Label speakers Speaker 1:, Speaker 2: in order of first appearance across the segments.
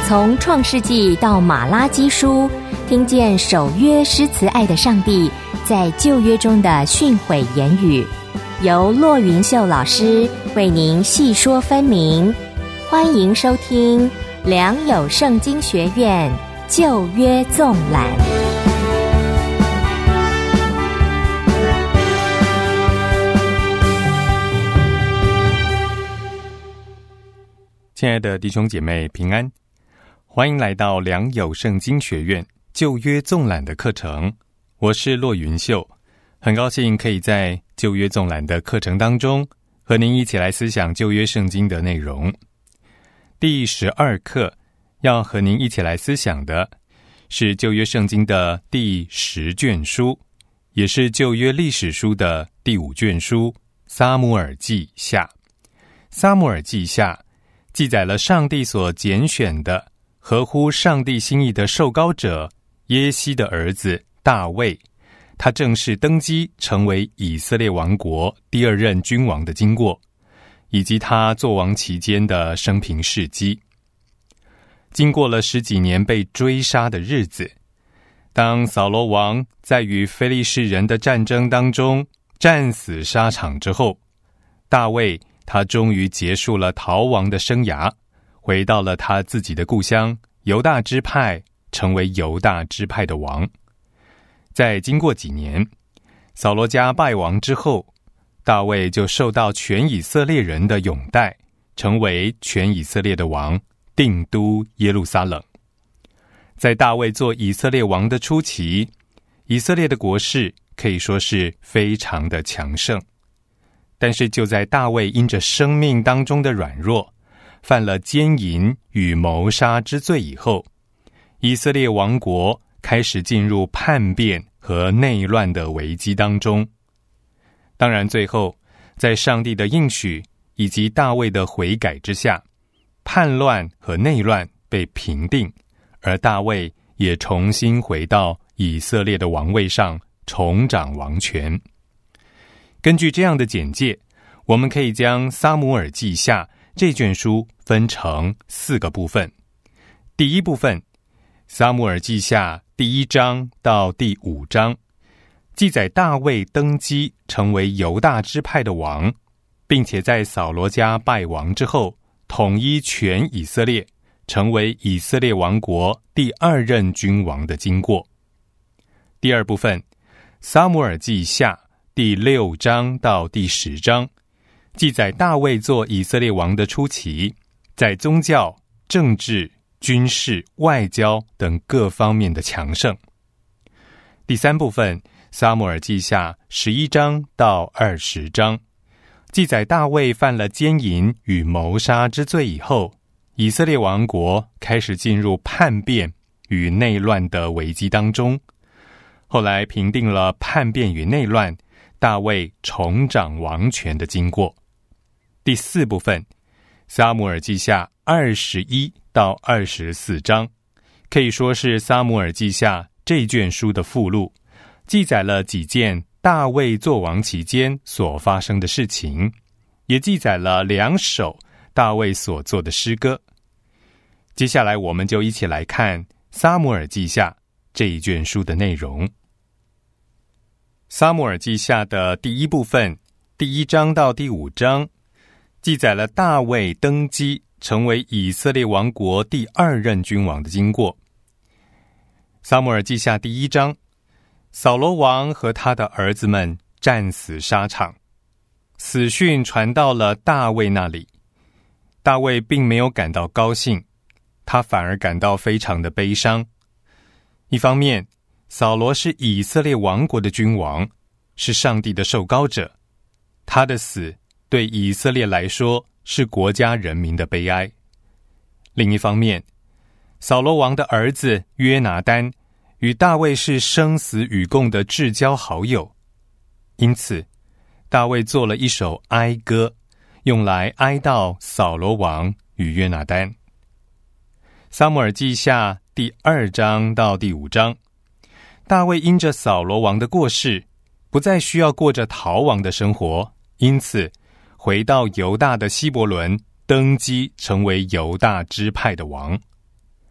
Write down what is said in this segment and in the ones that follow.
Speaker 1: 从创世纪到马拉基书，听见守约施慈爱的上帝在旧约中的训诲言语，由骆云秀老师为您细说分明。欢迎收听良友圣经学院旧约纵览。
Speaker 2: 亲爱的弟兄姐妹平安，欢迎来到良友圣经学院旧约纵览的课程。我是骆云秀，很高兴可以在旧约纵览的课程当中和您一起来思想旧约圣经的内容。第12课要和您一起来思想的是旧约圣经的第10卷书，也是旧约历史书的第5卷书，撒母耳记下。撒母耳记下记载了上帝所拣选的合乎上帝心意的受膏者耶西的儿子大卫，他正式登基成为以色列王国第2任君王的经过，以及他作王期间的生平事迹。经过了10几年被追杀的日子，当扫罗王在与非利士人的战争当中战死沙场之后，大卫他终于结束了逃亡的生涯，回到了他自己的故乡犹大支派，成为犹大支派的王。在经过几年，扫罗家败亡之后，大卫就受到全以色列人的拥戴，成为全以色列的王，定都耶路撒冷。在大卫做以色列王的初期，以色列的国势可以说是非常的强盛。但是就在大卫因着生命当中的软弱，犯了奸淫与谋杀之罪以后，以色列王国开始进入叛变和内乱的危机当中。当然最后在上帝的应许以及大卫的悔改之下，叛乱和内乱被平定，而大卫也重新回到以色列的王位上，重掌王权。根据这样的简介，我们可以将撒母耳记下这卷书分成4个部分。第一部分，撒母耳记下第1章到第5章，记载大卫登基成为犹大支派的王，并且在扫罗家败亡之后，统一全以色列，成为以色列王国第2任君王的经过。第二部分，撒母耳记下第6章到第10章，记载大卫做以色列王的初期，在宗教、政治、军事、外交等各方面的强盛。第三部分，撒母耳记下11章到20章，记载大卫犯了奸淫与谋杀之罪以后，以色列王国开始进入叛变与内乱的危机当中。后来平定了叛变与内乱，大卫重掌王权的经过。第4部分，撒母耳记下21到24章，可以说是撒母耳记下这卷书的附录，记载了几件大卫作王期间所发生的事情，也记载了2首大卫所作的诗歌。接下来我们就一起来看撒母耳记下这一卷书的内容。撒母耳记下的第1部分，第1章到第5章，记载了大卫登基成为以色列王国第2任君王的经过。撒母耳记下第1章，扫罗王和他的儿子们战死沙场，死讯传到了大卫那里。大卫并没有感到高兴，他反而感到非常的悲伤。一方面，扫罗是以色列王国的君王，是上帝的受膏者，他的死对以色列来说是国家人民的悲哀。另一方面，扫罗王的儿子约拿单与大卫是生死与共的至交好友，因此大卫做了一首哀歌，用来哀悼扫罗王与约拿单。撒母耳记下第2章到第5章，大卫因着扫罗王的过世，不再需要过着逃亡的生活，因此回到犹大的希伯伦，登基成为犹大支派的王。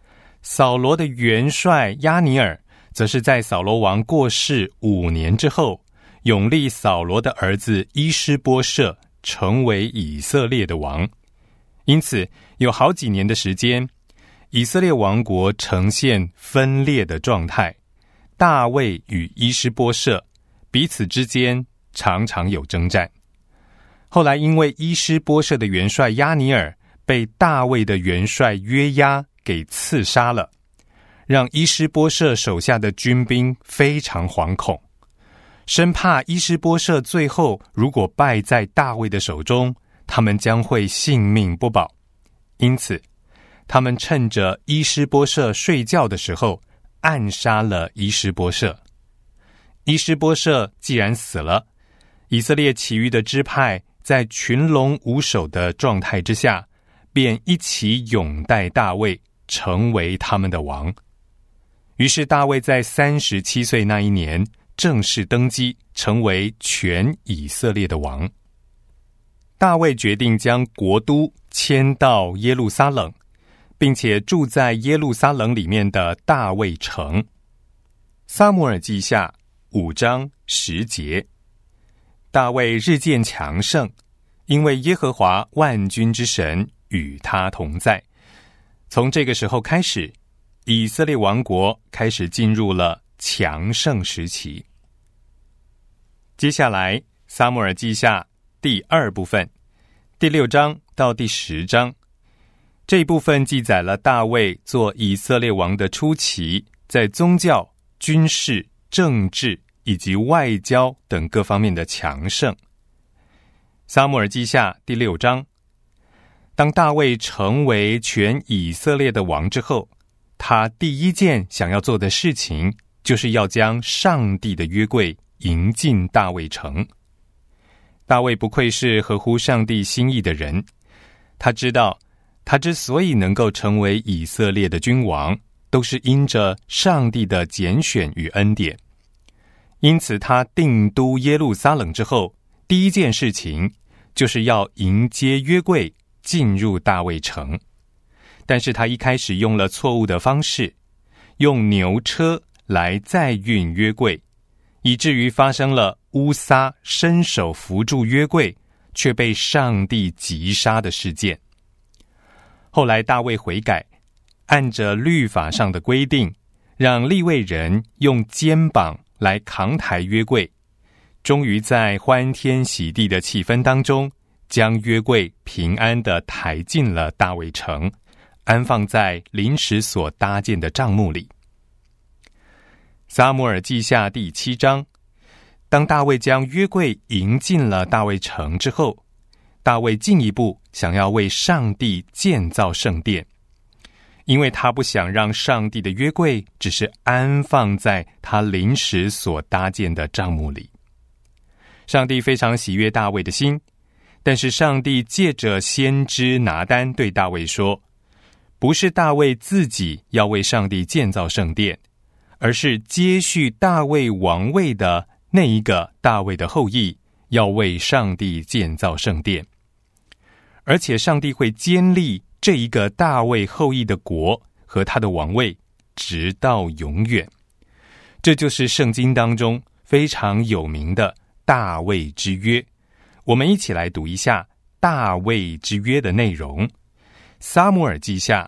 Speaker 2: 扫罗的元帅押尼珥则是在扫罗王过世5年之后，拥立扫罗的儿子伊施波设成为以色列的王。因此有好几年的时间，以色列王国呈现分裂的状态，大卫与伊施波设彼此之间常常有征战。后来因为伊施波设的元帅押尼珥被大卫的元帅约押给刺杀了，让伊施波设手下的军兵非常惶恐，生怕伊施波设最后如果败在大卫的手中，他们将会性命不保。因此他们趁着伊施波设睡觉的时候暗杀了伊施波设。伊施波设既然死了，以色列其余的支派在群龙无首的状态之下，便一起拥戴大卫成为他们的王。于是大卫在37岁那一年正式登基，成为全以色列的王。大卫决定将国都迁到耶路撒冷，并且住在耶路撒冷里面的大卫城。撒母耳记下5章10节，大卫日渐强盛，因为耶和华万军之神与他同在。从这个时候开始，以色列王国开始进入了强盛时期。接下来撒母耳记下第2部分，第6章到第10章，这一部分记载了大卫做以色列王的初期，在宗教、军事、政治以及外交等各方面的强盛。撒母耳记下第6章，当大卫成为全以色列的王之后，他第一件想要做的事情，就是要将上帝的约柜迎进大卫城。大卫不愧是合乎上帝心意的人，他知道他之所以能够成为以色列的君王，都是因着上帝的拣选与恩典。因此他定都耶路撒冷之后，第一件事情就是要迎接约柜进入大卫城。但是他一开始用了错误的方式，用牛车来载运约柜，以至于发生了乌撒伸手扶住约柜却被上帝击杀的事件。后来大卫悔改，按着律法上的规定，让利未人用肩膀来扛抬约柜，终于在欢天喜地的气氛当中，将约柜平安地抬进了大卫城，安放在临时所搭建的帐幕里。撒母耳记下第7章，当大卫将约柜迎进了大卫城之后，大卫进一步想要为上帝建造圣殿，因为他不想让上帝的约柜只是安放在他临时所搭建的帐幕里。上帝非常喜悦大卫的心，但是上帝借着先知拿单对大卫说，不是大卫自己要为上帝建造圣殿，而是接续大卫王位的那一个大卫的后裔要为上帝建造圣殿，而且上帝会坚立这一个大卫后裔的国和他的王位直到永远。这就是圣经当中非常有名的大卫之约。我们一起来读一下大卫之约的内容。撒母耳记下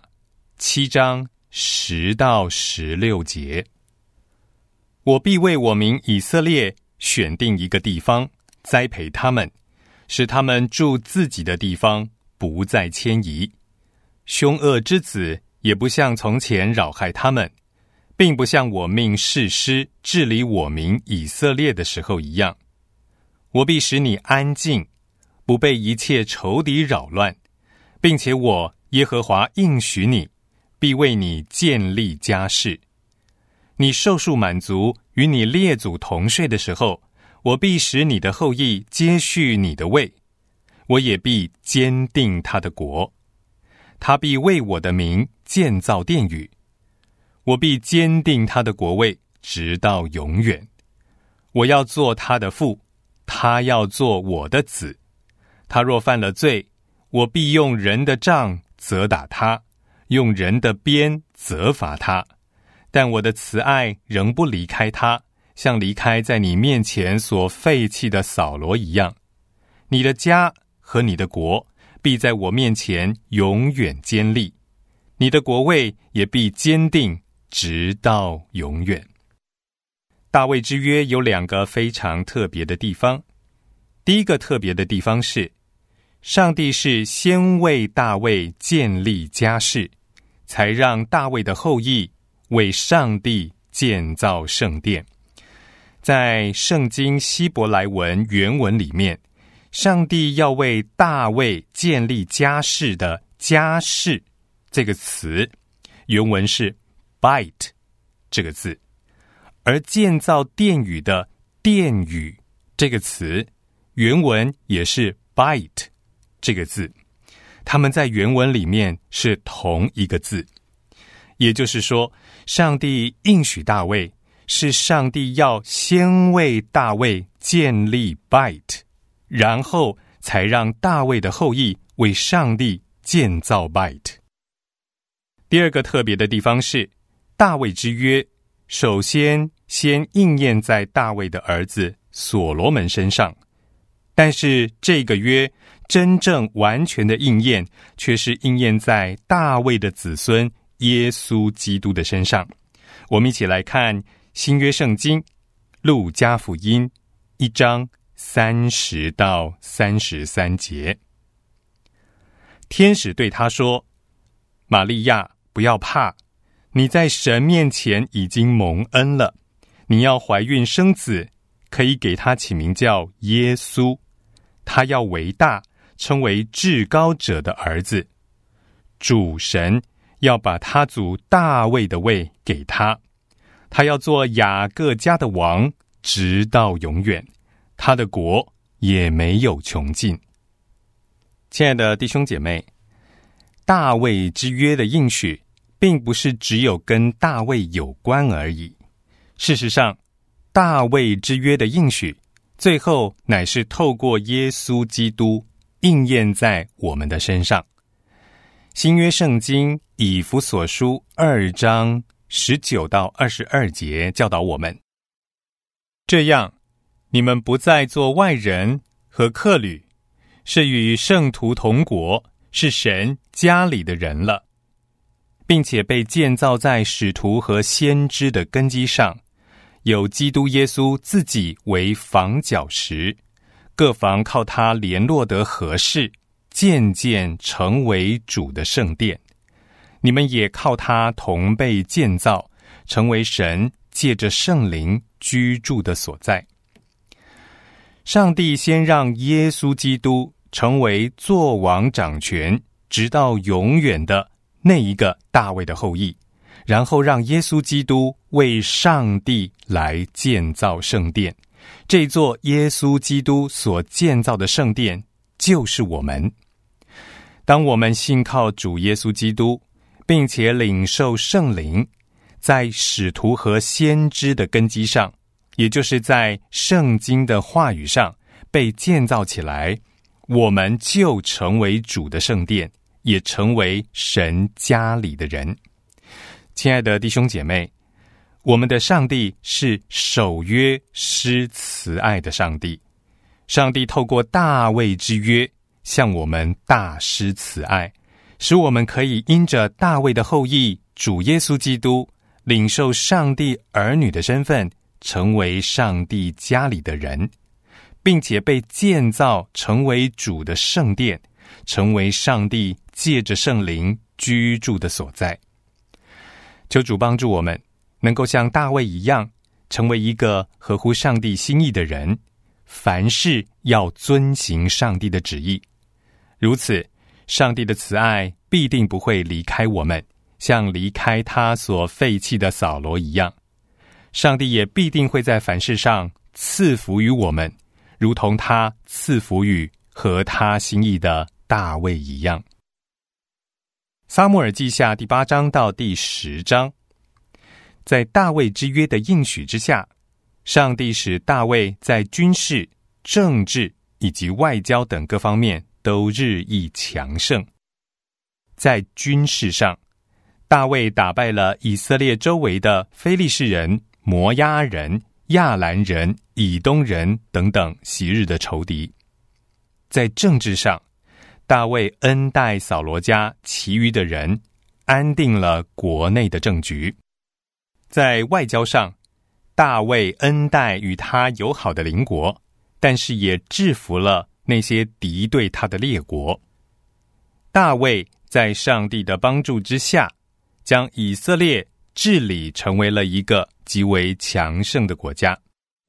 Speaker 2: 7章10到16节，我必为我民以色列选定一个地方，栽培他们，使他们住自己的地方，不再迁移。凶恶之子也不像从前扰害他们，并不像我命士师治理我民以色列的时候一样。我必使你安静，不被一切仇敌扰乱，并且我耶和华应许你，必为你建立家室。你寿数满足，与你列祖同睡的时候，我必使你的后裔接续你的位，我也必坚定他的国。他必为我的名建造殿宇，我必坚定他的国位，直到永远。我要做他的父，他要做我的子。他若犯了罪，我必用人的杖责打他，用人的鞭责罚他，但我的慈爱仍不离开他，像离开在你面前所废弃的扫罗一样。你的家和你的国必在我面前永远坚立，你的国位也必坚定直到永远。大卫之约有2个非常特别的地方。第一个特别的地方是，上帝是先为大卫建立家室，才让大卫的后裔为上帝建造圣殿。在圣经希伯来文原文里面，上帝要为大卫建立家室的家室这个词，原文是 bite 这个字，而建造殿宇的殿宇这个词，原文也是 bite 这个字，它们在原文里面是同一个字。也就是说，上帝应许大卫，是上帝要先为大卫建立 bite， 然后才让大卫的后裔为上帝建造 bite。 第二个特别的地方是，大卫之约首先应验在大卫的儿子所罗门身上，但是这个约真正完全的应验，却是应验在大卫的子孙耶稣基督的身上。我们一起来看新约圣经路加福音1章30到33节。天使对他说：玛利亚，不要怕，你在神面前已经蒙恩了，你要怀孕生子，可以给他起名叫耶稣，他要为大，称为至高者的儿子。主神要把他祖大卫的位给他，他要做雅各家的王，直到永远，他的国也没有穷尽。亲爱的弟兄姐妹，大卫之约的应许并不是只有跟大卫有关而已。事实上，大卫之约的应许最后乃是透过耶稣基督应验在我们的身上。新约圣经以弗所书2章19到22节教导我们：这样，你们不再做外人和客旅，是与圣徒同国，是神家里的人了，并且被建造在使徒和先知的根基上，有基督耶稣自己为房角石，各房靠他联络得合适，渐渐成为主的圣殿。你们也靠他同被建造，成为神借着圣灵居住的所在。上帝先让耶稣基督成为作王掌权直到永远的那一个大卫的后裔，然后让耶稣基督为上帝来建造圣殿。这座耶稣基督所建造的圣殿就是我们。当我们信靠主耶稣基督，并且领受圣灵，在使徒和先知的根基上，也就是在圣经的话语上被建造起来，我们就成为主的圣殿，也成为神家里的人。亲爱的弟兄姐妹，我们的上帝是守约施慈爱的上帝。上帝透过大卫之约向我们大施慈爱，使我们可以因着大卫的后裔主耶稣基督，领受上帝儿女的身份，成为上帝家里的人，并且被建造成为主的圣殿，成为上帝借着圣灵居住的所在。求主帮助我们能够像大卫一样，成为一个合乎上帝心意的人，凡事要遵行上帝的旨意。如此，上帝的慈爱必定不会离开我们，像离开他所废弃的扫罗一样。上帝也必定会在凡事上赐福于我们，如同他赐福于合他心意的大卫一样。撒母耳记下第8章到第10章，在大卫之约的应许之下，上帝使大卫在军事、政治以及外交等各方面都日益强盛。在军事上， 大卫打败了以色列周围的非利士人、摩押人、亚兰人、以东人等等昔日的仇敌。在政治上，大卫恩待扫罗家其余的人，安定了国内的政局。在外交上，大卫恩待与他友好的邻国，但是也制服了那些敌对他的列国。大卫在上帝的帮助之下，将以色列治理成为了一个极为强盛的国家。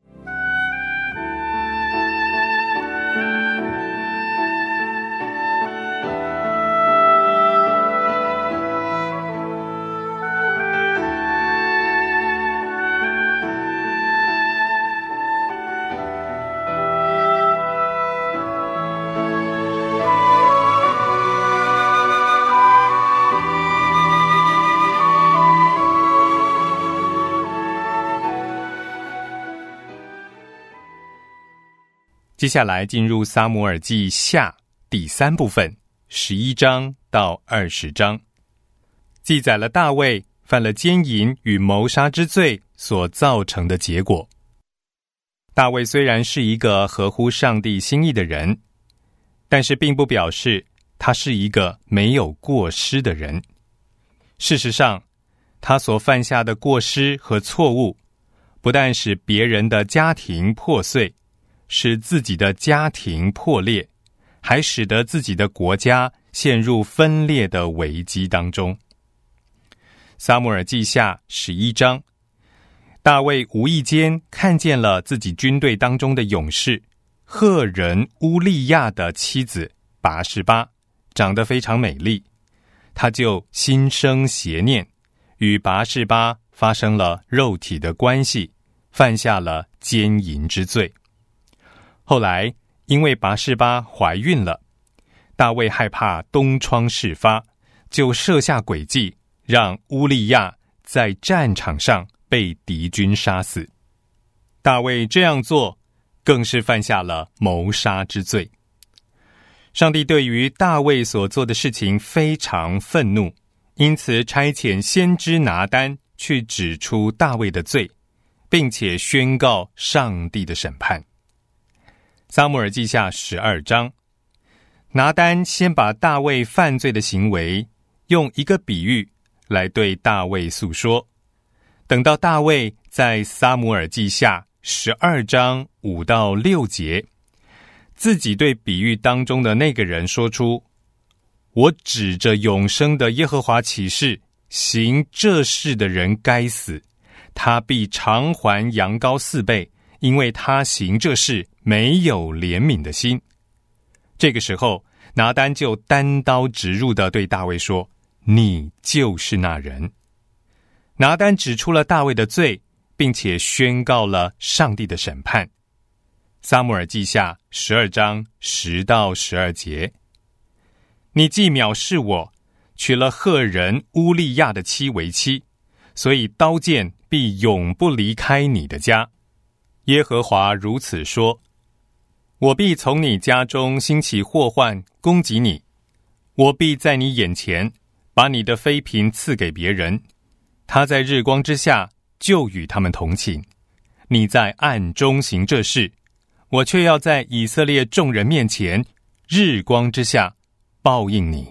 Speaker 2: 接下来进入撒母耳记下第3部分11章到20章，记载了大卫犯了奸淫与谋杀之罪所造成的结果。大卫虽然是一个合乎上帝心意的人，但是并不表示他是一个没有过失的人。事实上，他所犯下的过失和错误，不但使别人的家庭破碎，使自己的家庭破裂，还使得自己的国家陷入分裂的危机当中。撒母耳记下11章，大卫无意间看见了自己军队当中的勇士赫人乌利亚的妻子拔示巴，长得非常美丽，他就心生邪念，与拔示巴发生了肉体的关系，犯下了奸淫之罪。后来因为拔示巴怀孕了，大卫害怕东窗事发，就设下诡计，让乌利亚在战场上被敌军杀死。大卫这样做更是犯下了谋杀之罪。上帝对于大卫所做的事情非常愤怒，因此差遣先知拿单去指出大卫的罪，并且宣告上帝的审判。撒母耳记下12章，拿单先把大卫犯罪的行为用一个比喻来对大卫诉说。等到大卫在撒母耳记下12章5到6节，自己对比喻当中的那个人说出：我指着永生的耶和华起誓，行这事的人该死，他必偿还羊羔4倍，因为他行这事没有怜悯的心。这个时候，拿单就单刀直入地对大卫说：你就是那人。拿单指出了大卫的罪，并且宣告了上帝的审判。撒母耳记下12章10到12节，你既藐视我，娶了赫人乌利亚的妻为妻，所以刀剑必永不离开你的家。耶和华如此说：我必从你家中兴起祸患攻击你，我必在你眼前把你的妃嫔赐给别人，他在日光之下就与他们同寝，你在暗中行这事，我却要在以色列众人面前日光之下报应你。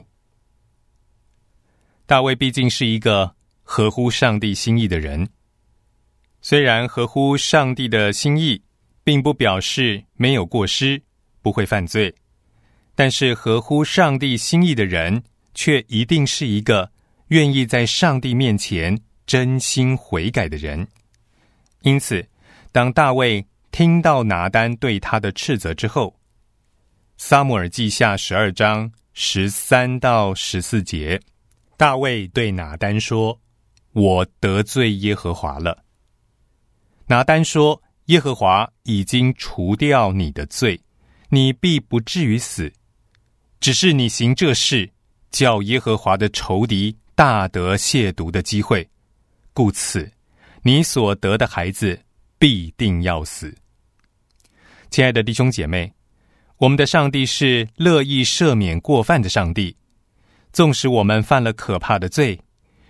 Speaker 2: 大卫毕竟是一个合乎上帝心意的人，虽然合乎上帝的心意并不表示没有过失，不会犯罪，但是合乎上帝心意的人却一定是一个愿意在上帝面前真心悔改的人。因此，当大卫听到拿单对他的斥责之后，撒母耳记下12章13到14节，大卫对拿单说：我得罪耶和华了。拿单说：耶和华已经除掉你的罪，你必不至于死，只是你行这事，叫耶和华的仇敌大得亵渎的机会，故此你所得的孩子必定要死。亲爱的弟兄姐妹，我们的上帝是乐意赦免过犯的上帝，纵使我们犯了可怕的罪，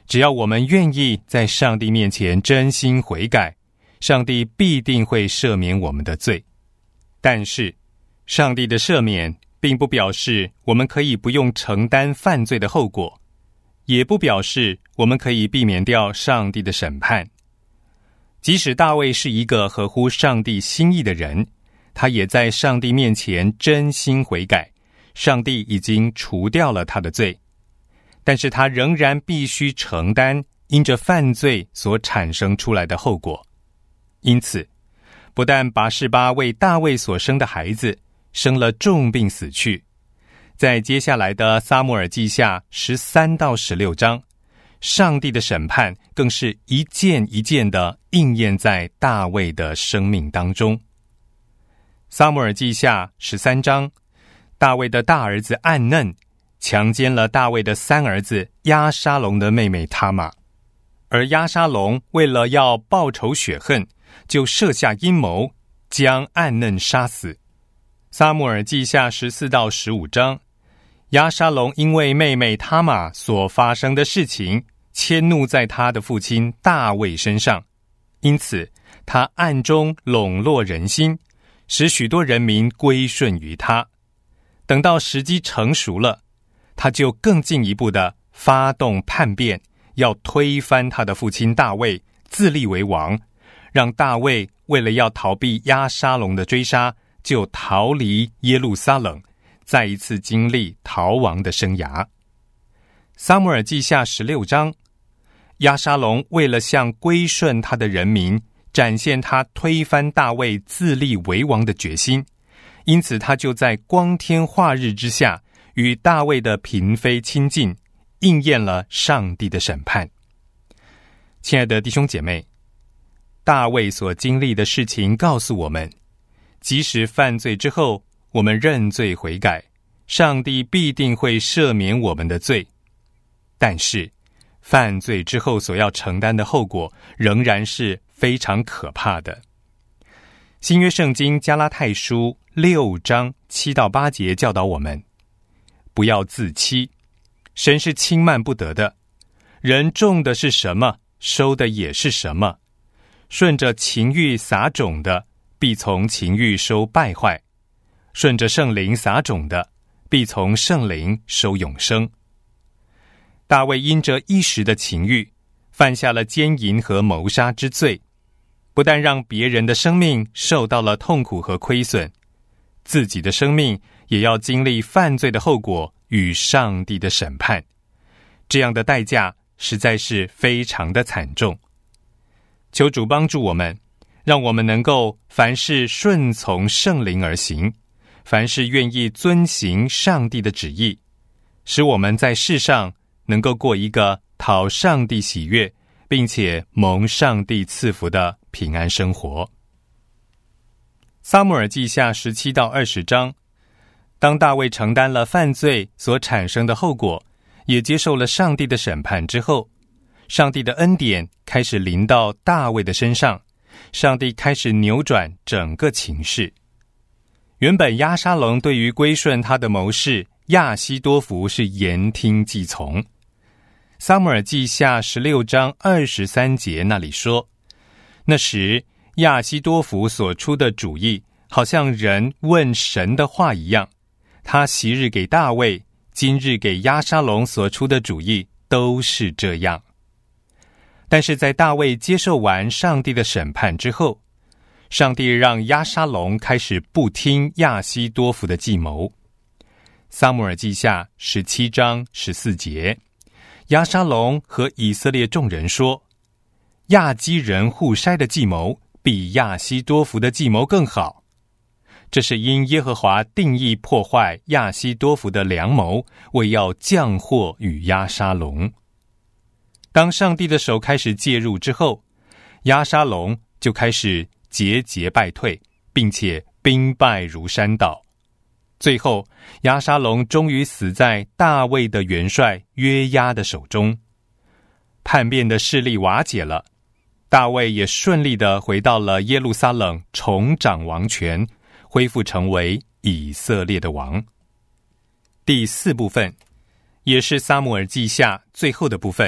Speaker 2: 只要我们愿意在上帝面前真心悔改，上帝必定会赦免我们的罪。但是，上帝的赦免并不表示我们可以不用承担犯罪的后果，也不表示我们可以避免掉上帝的审判。即使大卫是一个合乎上帝心意的人，他也在上帝面前真心悔改，上帝已经除掉了他的罪，但是他仍然必须承担因着犯罪所产生出来的后果。因此，不但拔示巴为大卫所生的孩子生了重病死去，在接下来的撒母耳记下13到16章，上帝的审判更是一件一件的应验在大卫的生命当中。撒母耳记下13章，大卫的大儿子暗嫩强奸了大卫的3儿子押沙龙的妹妹他玛，而押沙龙为了要报仇雪恨，就设下阴谋，将暗嫩杀死。撒母耳记下14到15章，押沙龙因为妹妹他玛所发生的事情，迁怒在他的父亲大卫身上，因此他暗中笼络人心，使许多人民归顺于他。等到时机成熟了，他就更进一步的发动叛变，要推翻他的父亲大卫，自立为王，让大卫为了要逃避押沙龙的追杀，就逃离耶路撒冷，再一次经历逃亡的生涯。撒母耳记下16章，押沙龙为了向归顺他的人民展现他推翻大卫自立为王的决心，因此他就在光天化日之下与大卫的嫔妃亲近，应验了上帝的审判。亲爱的弟兄姐妹，大卫所经历的事情告诉我们，即使犯罪之后我们认罪悔改，上帝必定会赦免我们的罪，但是犯罪之后所要承担的后果仍然是非常可怕的。新约圣经加拉太书6章7到8节教导我们，不要自欺，神是轻慢不得的，人种的是什么，收的也是什么。顺着情欲撒种的，必从情欲收败坏；顺着圣灵撒种的，必从圣灵收永生。大卫因着一时的情欲，犯下了奸淫和谋杀之罪，不但让别人的生命受到了痛苦和亏损，自己的生命也要经历犯罪的后果与上帝的审判，这样的代价实在是非常的惨重。求主帮助我们，让我们能够凡事顺从圣灵而行，凡事愿意遵行上帝的旨意，使我们在世上能够过一个讨上帝喜悦，并且蒙上帝赐福的平安生活。撒母耳记下17到20章，当大卫承担了犯罪所产生的后果，也接受了上帝的审判之后，上帝的恩典开始临到大卫的身上，上帝开始扭转整个情势。原本押沙龙对于归顺他的谋士亚希多弗是言听计从。撒母耳记下16章23节那里说，那时亚希多弗所出的主意，好像人问神的话一样，他昔日给大卫，今日给押沙龙所出的主意都是这样。但是在大卫接受完上帝的审判之后，上帝让押沙龙开始不听亚希多弗的计谋。撒母耳记下17章14节，押沙龙和以色列众人说，亚基人户筛的计谋比亚希多弗的计谋更好。这是因耶和华定义破坏亚希多弗的良谋，为要降祸与押沙龙。当上帝的手开始介入之后，押沙龙就开始节节败退，并且兵败如山倒。最后押沙龙终于死在大卫的元帅约押的手中。叛变的势力瓦解了，大卫也顺利地回到了耶路撒冷，重掌王权，恢复成为以色列的王。第4部分，也是撒母耳记下最后的部分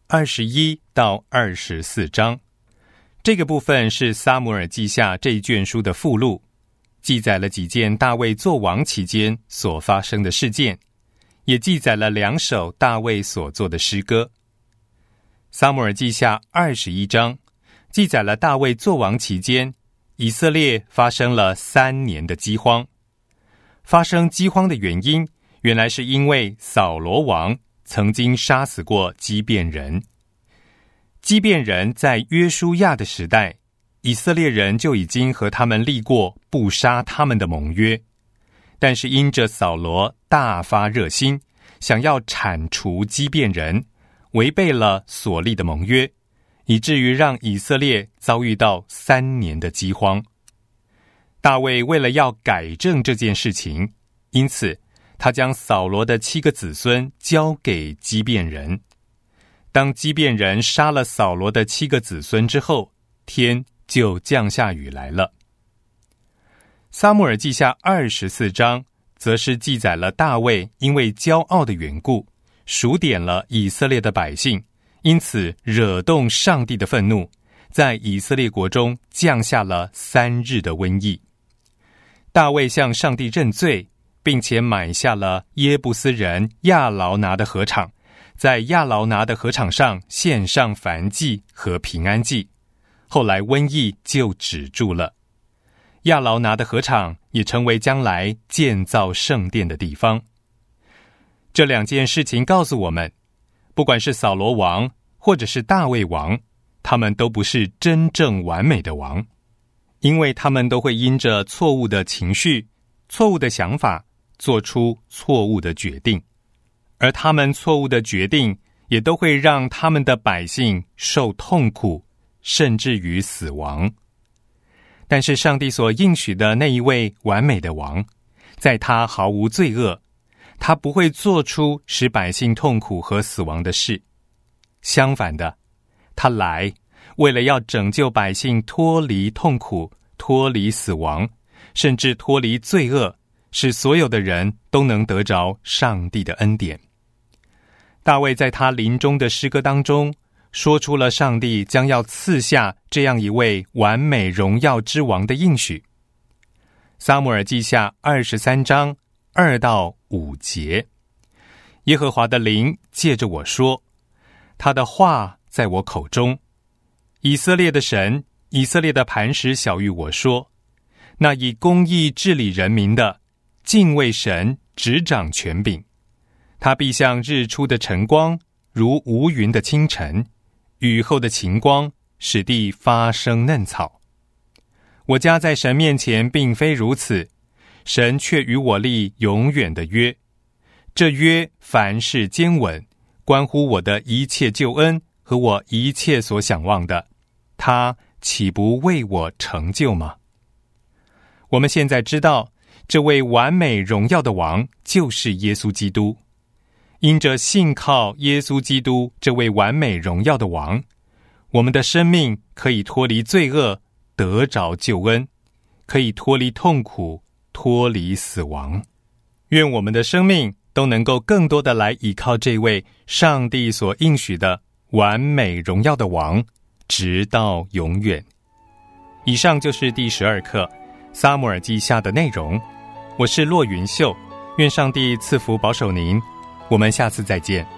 Speaker 2: 21到24章。这个部分是撒母耳记下这一卷书的附录，记载了几件大卫作王期间所发生的事件，也记载了2首大卫所作的诗歌。撒母耳记下21章记载了大卫作王期间，以色列发生了3年的饥荒。发生饥荒的原因，原来是因为扫罗王曾经杀死过基遍人。基遍人在约书亚的时代，以色列人就已经和他们立过不杀他们的盟约，但是因着扫罗大发热心，想要铲除基遍人，违背了所立的盟约，以至于让以色列遭遇到3年的饥荒。大卫为了要改正这件事情，因此他将扫罗的7个子孙交给基遍人。当基遍人杀了扫罗的7个子孙之后，天就降下雨来了。撒母耳记下24章则是记载了大卫因为骄傲的缘故，数点了以色列的百姓，因此惹动上帝的愤怒，在以色列国中降下了3日的瘟疫。大卫向上帝认罪，并且买下了耶布斯人亚劳拿的禾场，在亚劳拿的禾场上献上燔祭和平安祭，后来瘟疫就止住了。亚劳拿的禾场也成为将来建造圣殿的地方。这2件事情告诉我们，不管是扫罗王或者是大卫王，他们都不是真正完美的王，因为他们都会因着错误的情绪、错误的想法，做出错误的决定。而他们错误的决定也都会让他们的百姓受痛苦，甚至于死亡。但是上帝所应许的那一位完美的王，在他毫无罪恶，他不会做出使百姓痛苦和死亡的事。相反的，他来为了要拯救百姓脱离痛苦，脱离死亡，甚至脱离罪恶，使所有的人都能得着上帝的恩典。大卫在他临终的诗歌当中，说出了上帝将要赐下这样一位完美荣耀之王的应许。撒母耳记下23章2到5节，耶和华的灵借着我说，他的话在我口中。以色列的神，以色列的磐石晓谕我说，那以公义治理人民的，敬畏神，执掌权柄。他必像日出的晨光，如无云的清晨，雨后的晴光，使地发生嫩草。我家在神面前并非如此，神却与我立永远的约。这约凡事坚稳，关乎我的一切救恩和我一切所想望的，他岂不为我成就吗？我们现在知道，这位完美荣耀的王就是耶稣基督。因着信靠耶稣基督这位完美荣耀的王，我们的生命可以脱离罪恶，得着救恩，可以脱离痛苦，脱离死亡。愿我们的生命都能够更多的来依靠这位上帝所应许的完美荣耀的王，直到永远。以上就是第12课撒母耳记下的内容。我是骆云秀，愿上帝赐福保守您，我们下次再见。